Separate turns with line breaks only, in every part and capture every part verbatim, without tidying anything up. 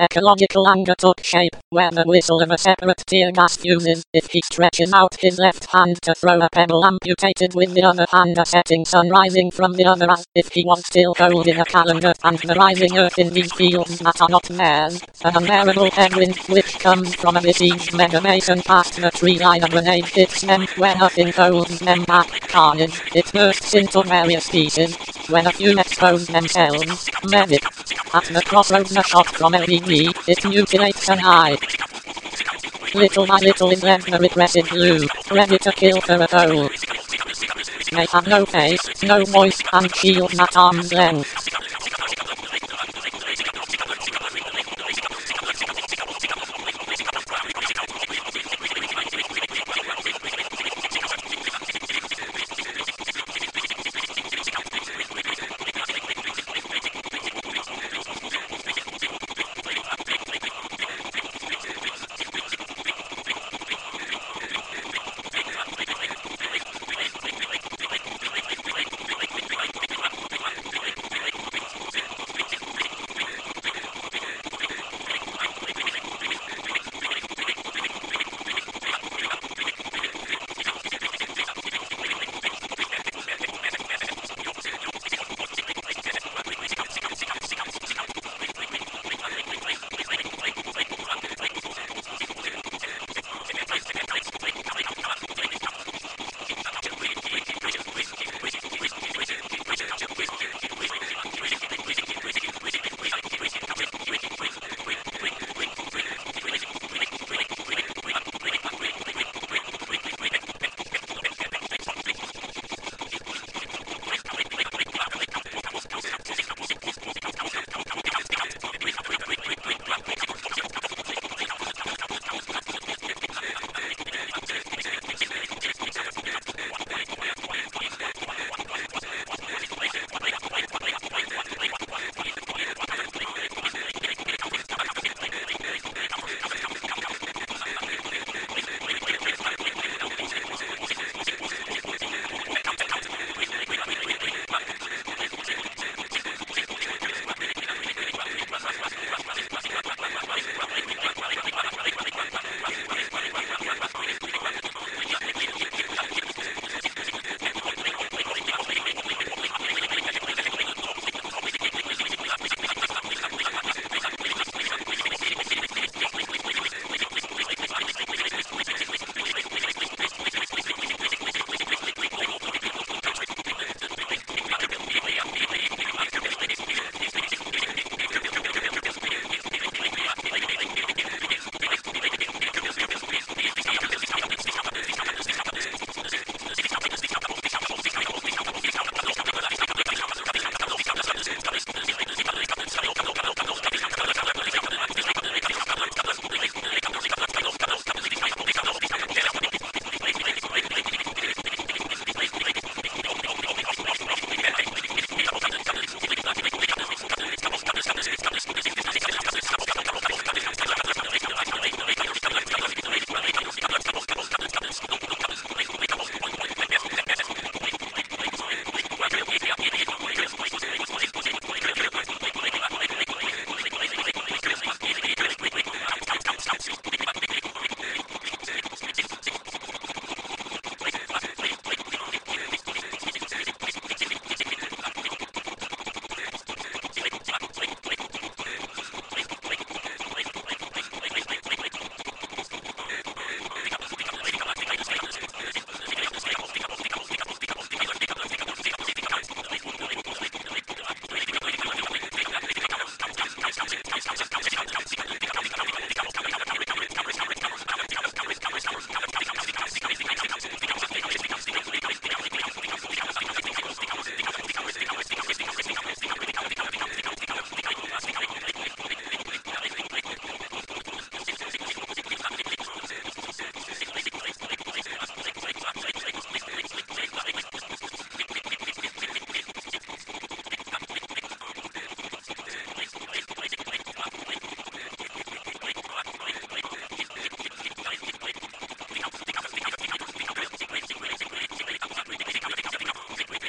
ecological anger took shape, where the whistle of a separate tear gas fuses. If he stretches out his left hand to throw a pebble amputated with the other hand, a setting sun rising from the other, as if he was still holding a calendar, and the rising earth in these fields that are not theirs. An unbearable headwind which comes from a besieged mega mason past the tree like a grenade hits them, where nothing holds them back. Carnage, it bursts into various pieces, when a few expose themselves. Medic. At the crossroads a shot from L E D, it mutilates an eye. Little by little is left the repressive glue, ready to kill for a toll. They have no face, no voice, and shields at arm's length.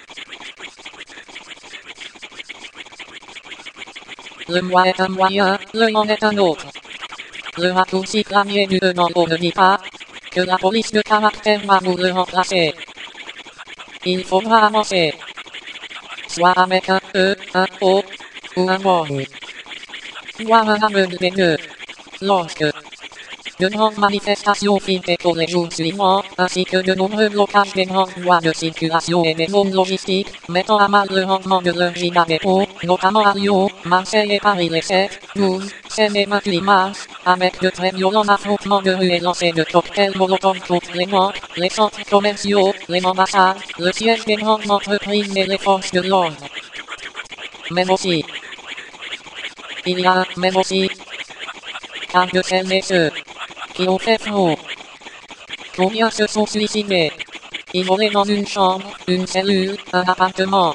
Le moi est un moyen.
Le en est un autre. Le raccourci clavier du E dans O ne dit pas que la police de caractère va vous le remplacer. Il faudra avancer. Soit avec un E, un O ou un word. Voir un aveugle des deux. Lorsque de grandes manifestations firent écho les jours suivants, ainsi que de nombreux blocages des grandes voies de circulation et des zones logistiques, mettant à mal le rendement de leurs giga-dépôts, notamment à Lyon, Marseille et Paris les sept, douze, seize et vingt-huit mars, avec de très violents affrontements de rue et lancers de cocktails Molotov contre les banques, les centres commerciaux, les ambassades, le siège des grandes entreprises et les forces de l'ordre. Même aussi, il y a, même aussi, car de celles et ceux qui ont fait front. Combien se sont suicidés? Isolés dans une chambre, une cellule, un appartement.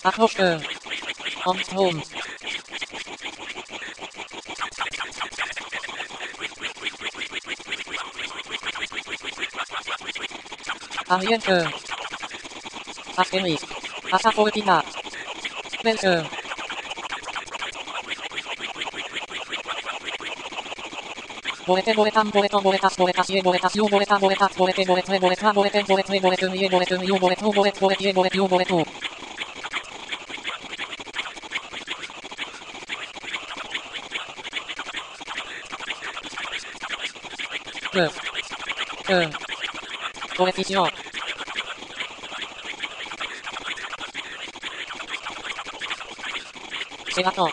Atmosphäre. Und Strom. Ambiente. Asterisk. Asafoldina. Welche. Bolete boletam boleto boletas boletas ye boletas yu boleta boletas bolete boletre boleta bolete boletre boletum ye boletum yu boletu bolet bolet ye bolet yu boletu. Que. Que. Coefficient. Sénatant.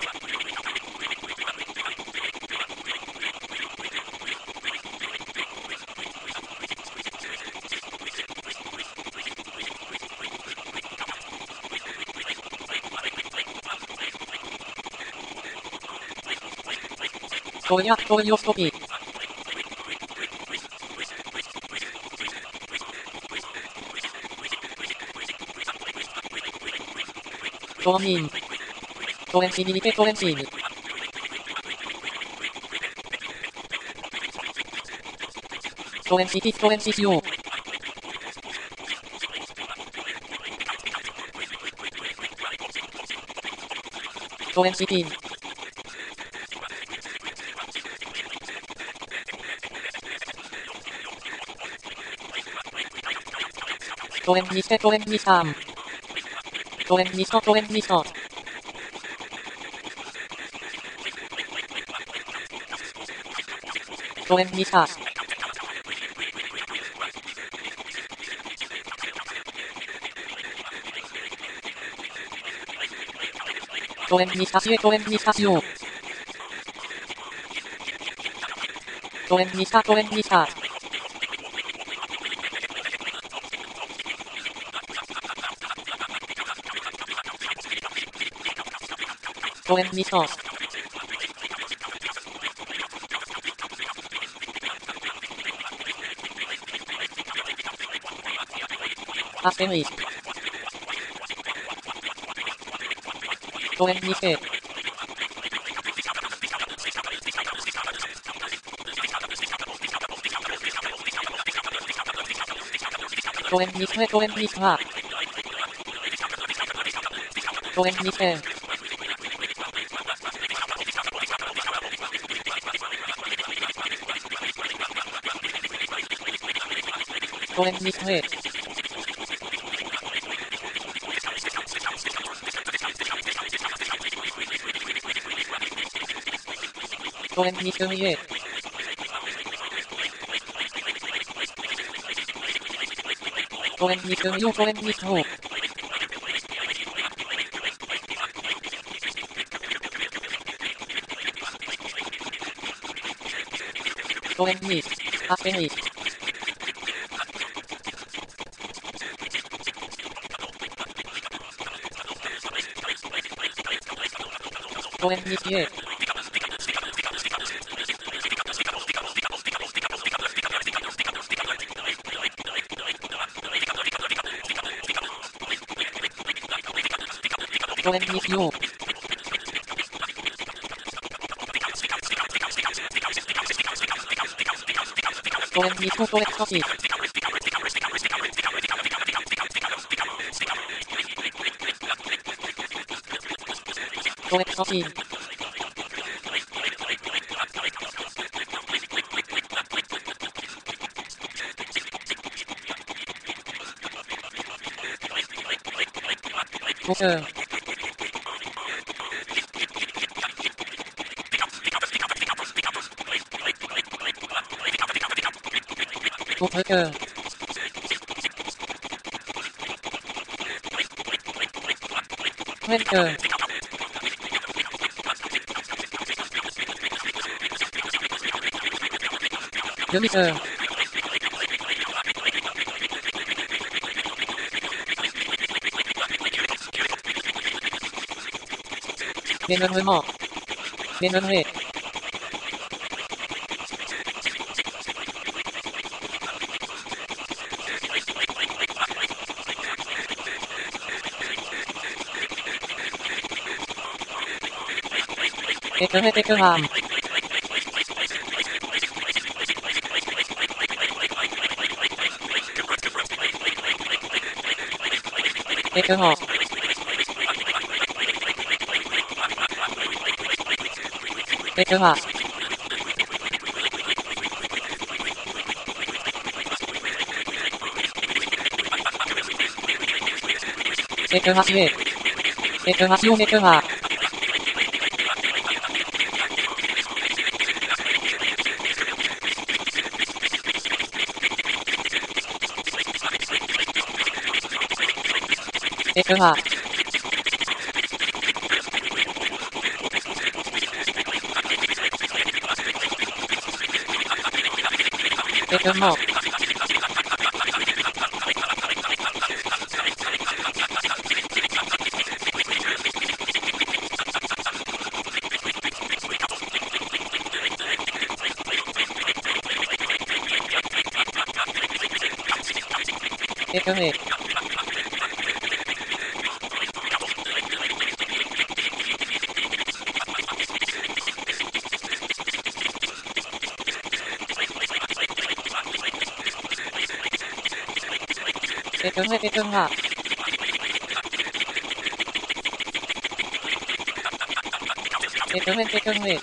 Cognac colonoscopie. Commune. Coïncidité coïncide. Coïncidit coïncision. Coïncidine. Coïncidiste coïncidam. Coïncidant coïncidant. Coïncidas. Coïncidation coïncidation. Coïncida coïncida. Coïncidence. Astérisque. Coïncidé. Coïncidé coïncidera. Coïncidé. Coïncidé. Coïncidé. Coïncidé coïncidé. Coïncidé. Astérisque. Coïncidé. Coïncision. Coïncision coextensive. Coextensive. Hauteur. Contre-cœur. Plein-cœur. Demi-heure. Dénombrement. Dénombré. テクメテクマン。テクモ。テクマ。テクマシエ。テクマシオテクマ。テクマ。テクモ。テクメ。テクメテクマ。テクメテクメ。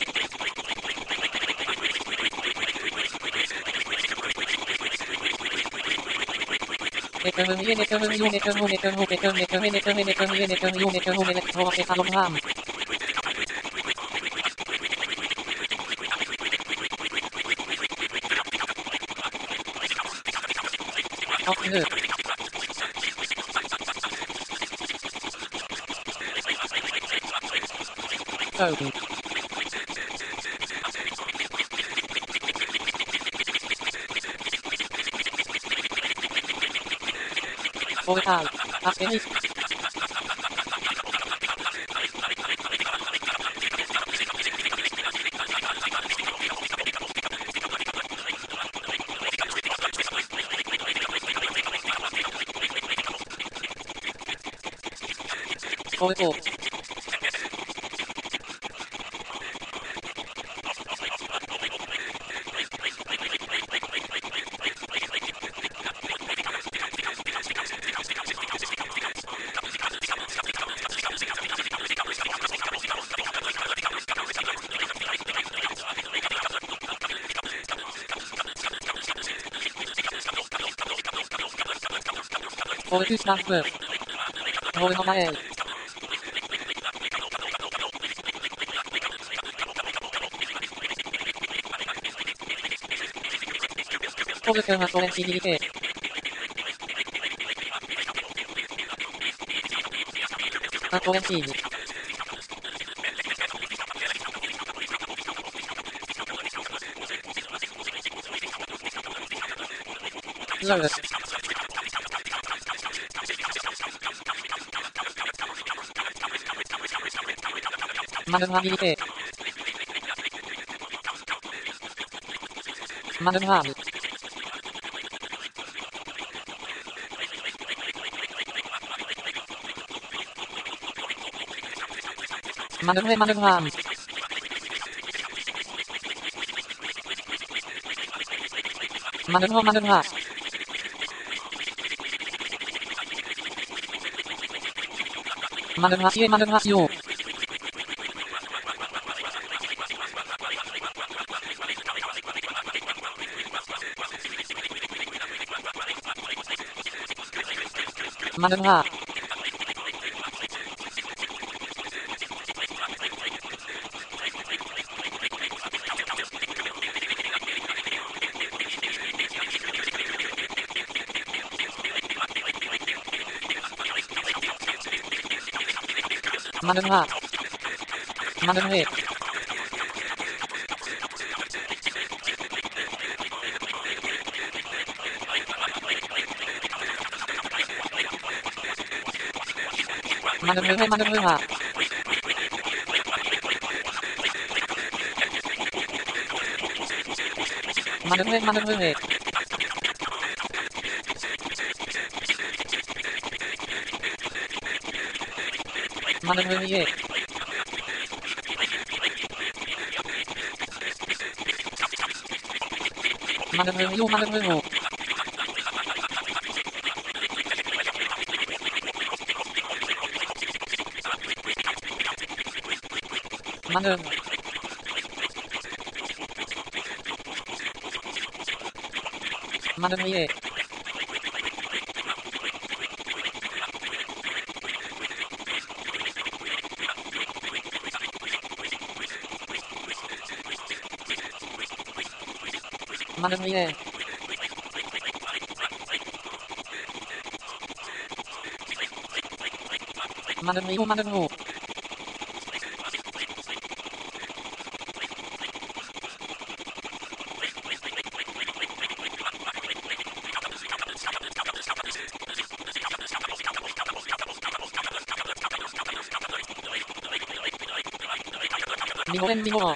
テクムミエネクムミオネクムネクムネクメクメネクメネクミエネクミオネクムメネクトワセサロンハム。トップ。トーブ。ポーター。アステニス。ポート。フォルクスタンプ。ボールの前。フォルクマソレンシビリテ。アトレンシーズ。ゾウス。マヌマビリテ。マヌマーム。マヌメマヌマーム。マヌモマヌマー。マヌマシエマヌマシオ。マヌマー。マヌマー。マヌメ。マヌムメマヌムマー。マヌメマヌムメ。マヌムミエ。 Manœuvre, manœuvre. Manœuvre. Manœuvrier. Manœuvrier. Manœuvrier, manœuvre. Niveau un, niveau un.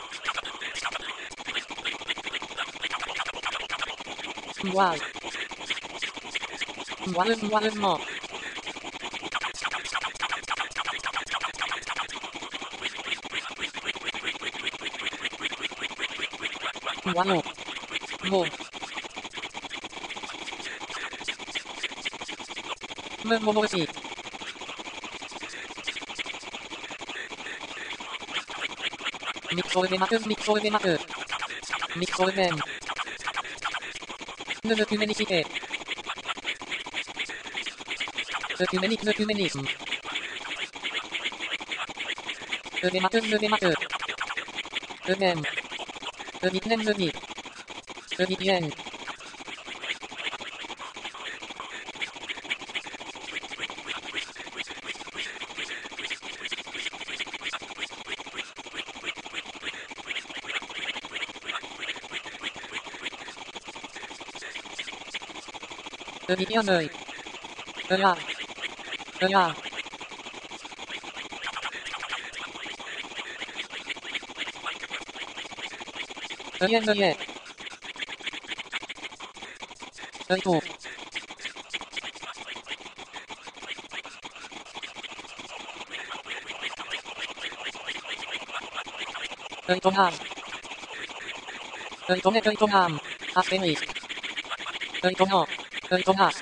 Voile. Voile, voilement. Voilon. Mot. Me, mo, aussi. Micro-évémateur, micro-évémateur. Micro-évème. Ne veut humanicité. Œcuménique, œcuménisme. Évémateur, évémateur. Eux-mêmes. Eux-mêmes, eux-mêmes. Eux-mêmes. Eux-mêmes, un œil. Eux-là. Eux-là. Œil, œil. Œil-ton. Œil-ton-âme. Œil-ton-net, œil-ton-âme. Astérisque. Œil-ton-an. Œil-ton-as.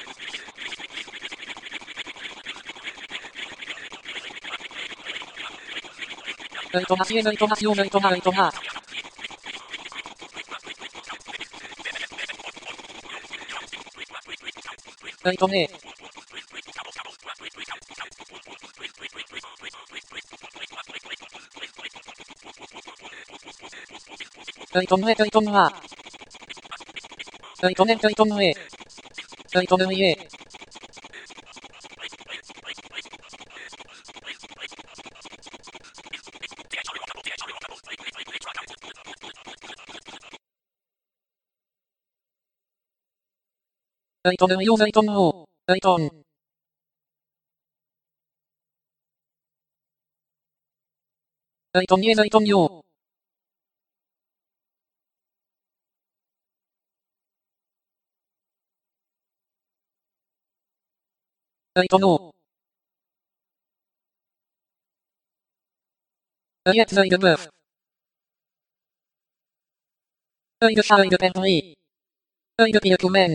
Œil-ton-acier, œil-ton-nation, œil-ton-a, œil-ton-as. Œil-ton-nez. Œil-ton-net, œil-ton-noir. Œil-ton-net, œil-ton-noué. Œil-ton-oeiller. Œil-ton-oeillon, œil-ton-haut. Œil-ton. Œil-ton-nier, œil-ton-yo. Œil-ton-eau. Œillette, œil de bœuf. Œil de chat, œil de perdrix. Œil de piécoumène.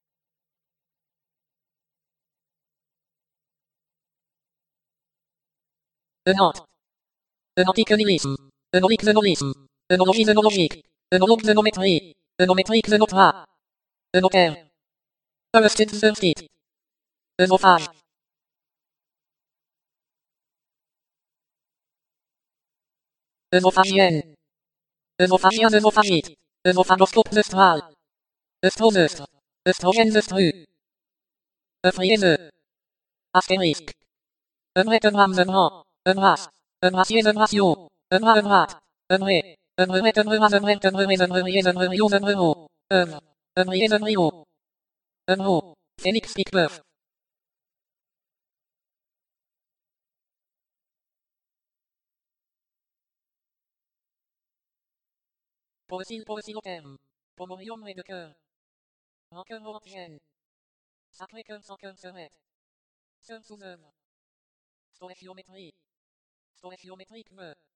Eunante. Eunantique-nilisme. Eunolique-zénolisme. Eunologie-zénologique. Eunologue-zénométrie. Eunométrique-zénotra. Eunotaire. Eustite-zerstite. Eusophage. Eusophagienne. Eusophagien, eusophagite. Eusophagoscope zeustral. Eustrozeustre. Estrogène zeustru. Eufriéseux. Astérisque. Eumret, eumram, eumran. Eumras. Eumracier, eumratio. Eumra, eumrat. Eumré. Eumreret, eumreras, eumret, eumrerez, eumreriez, eumrerios, eumrero. Eumre. Eumriez, eumrio. Eumro. Félix Piquebeuf. Poésie, poésilotherme. Pomorium et de cœur. Rancœur européenne. Sacré cœur sans cœur serait. Sœur sous œuvre. Stoéchiométrie. Stoéchiométrique me.